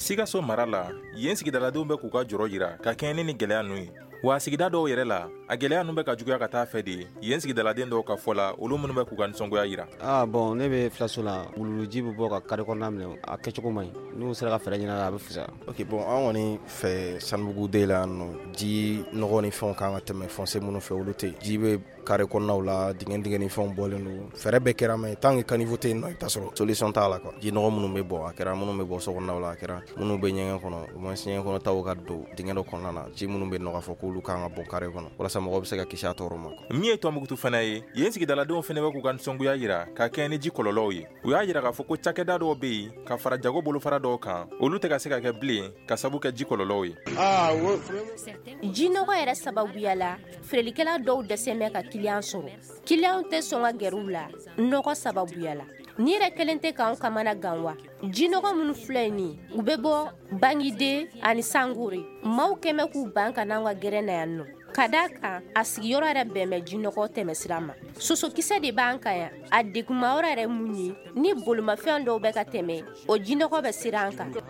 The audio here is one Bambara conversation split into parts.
Sikaso mara la yen sigidaladenw bɛ k'u ka jɔrɔ yira ka kɛɲɛ ni gɛlɛya ninnu ye. Wa sigida dɔw yɛrɛ la a gɛlɛya ninnu bɛ ka juguya ka taa fɛ de yen sigidaladen dɔw ka fɔ la olu minnu bɛ k'u ka nisɔngoya yira. Bon ne bɛ filaso la wuluwuluji bɛ bɔ ka kari kɔnɔna minɛ a kɛcogo man ɲi n'u sera ka fɛɛrɛ ɲini a bɛ fisaya. Ok bon an kɔni fɛ Sanougou-den la yan nɔ ji nɔgɔ ni fɛnw kan ka tɛmɛ fossé minnu fɛ olu tɛ yen. Ji bɛ kare kɔnɔnaw la dingɛ ni fɛnw bɔlen don fɛɛrɛ bɛɛ kɛra mais tant que caniveau tɛ yen nɔ i bɛ taa sɔrɔ solution t'a la quoi. Ji nɔgɔ minnu bɛ bɔ a kɛra minnu bɛ bɔ sokɔnɔnaw la a kɛra minnu bɛ ɲɛgɛn kɔnɔ au moins ɲɛgɛn kɔnɔ taw ka don dingɛ dɔ kɔnɔna na ji minnu bɛ nɔgɔ fɔ k'olu kan ka bɔ kare kɔnɔ walasa mɔgɔ bɛ se ka kisi a tɔɔrɔ ma. Min ye Tɔnbukutu fana ye yen sigidaladenw fana bɛ k'u ka nisɔngoya yira ka kɛɲɛ ni ji kɔlɔlɔw ye. U y'a yira k'a fɔ ko cakɛda dɔw bɛ yen ka fara jago bolofara dɔw kan olu tɛ ka se ka kɛ bilen ka sabu kɛ ji kɔlɔlɔw ye. Ji nɔgɔ yɛrɛ sababuya la feerelikɛla dɔw dɛsɛ bɛ ka kiliyan sɔrɔ. Kiliyanw tɛ sɔn ka gɛrɛ u la nɔgɔ sababuya la. Ni yɛrɛ kelen tɛ k'anw kamana gan wa ji nɔgɔ minnu filɛ nin u bɛ bɔ Bangide ani Sangore maaw kɛmɛ k'u ban ka n'anw ka gɛrɛ na yan nɔ. Ka d'a kan a sigiyɔrɔ yɛrɛ bɛn bɛ ji nɔgɔ tɛmɛsira ma. Sosokisɛ de b'an kan yan a degunmayɔrɔ yɛrɛ mun ye ni bolomafɛn dɔw bɛ ka tɛmɛ o ji nɔgɔ bɛ sira an kan.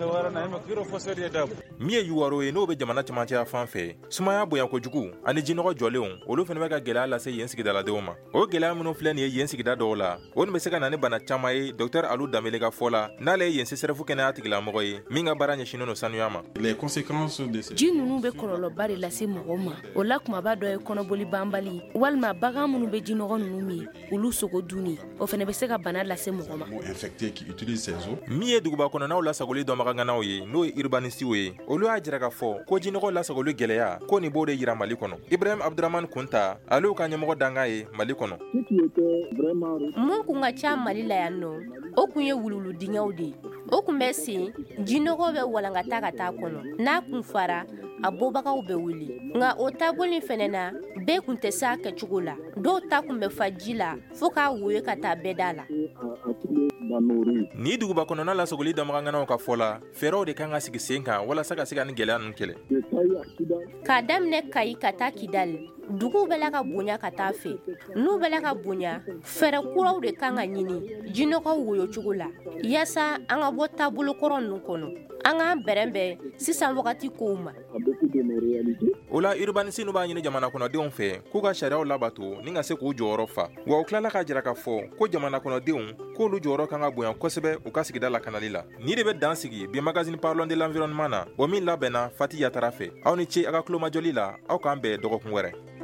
Min ye Yuwaro ye n'o bɛ jamana cɛmancɛya fan fɛ sumaya bonya kojugu ani ji nɔgɔ jɔlenw olu fana bɛ ka gɛlɛya lase yen sigidaladenw ma. O gɛlɛya minnu filɛ nin ye yen sigida dɔw la o nin bɛ se ka na ni bana caman ye Dr Alu Danbele ka fɔ la n'ale ye yen CSRF kɛnɛya tigilamɔgɔ ye min ka baara ɲɛsinnen don sanuya ma. Ji ninnu bɛ kɔlɔlɔba de lase mɔgɔw ma. O la kumaba dɔ ye kɔnɔboli banbali walima bagan minnu bɛ ji nɔgɔ ninnu min olu sogo dunni o fana bɛ se ka bana lase mɔgɔ ma. Min ye duguba kɔnɔnaw lasagoli dɔnbaganganaw ye n'o ye urbanisiw ye olu y'a jira ka fɔ ko ji nɔgɔ lasagoli gɛlɛya ko nin b'o de yira Mali kɔnɔ. Ibrahim Abdurahmane Kunta ale y'u ka ɲɛmɔgɔ danga ye Mali kɔnɔ. Mun kun ka ca Mali la yan nɔ o kun ye wuluwulu dingɛw de ye. O kun bɛ sen ji nɔgɔ bɛ walankata ka taa kɔnɔ n'a kun fara a bɔbagaw bɛ wuli nka o taabolo fɛnɛ na bɛɛ kun tɛ se a kɛcogo la dɔw ta kun bɛ fa ji la fo k'a woyo ka taa bɛɛ da la. Ni duguba kɔnɔna lasagoli dɔnbaganganaw ka fɔ la fɛɛrɛw de kan ka sigi sen kan walasa ka se ka ni gɛlɛya ninnu kɛlɛ. K'a daminɛ Kayi ka taa Kidali duguw bɛ la ka bonya ka taa fɛ n'u bɛ la ka bonya fɛɛrɛ kuraw de kan ka ɲini ji nɔgɔ woyo cogo la yaasa an ka bɔ taabolo kɔrɔ ninnu kɔnɔ an k'an bɛrɛnbɛn sisan wagati kow ma. O la urbanisiw b'a ɲini jamana kɔnɔdenw fɛ k'u ka sariyaw labato ni ka se k'u jɔyɔrɔ fa wa u tilala k'a jira k'a fɔ ko jamana kɔnɔdenw k'olu jɔyɔrɔ kan ka bonya kosɛbɛ u ka sigida lakanali la. Ni de bɛ dan sigi bi magazine Parlons de l'environnement na o min labɛnna Fati Yatara fɛ aw ni ce a ka kulomajɔli la aw k'an bɛn dɔgɔkun wɛrɛ.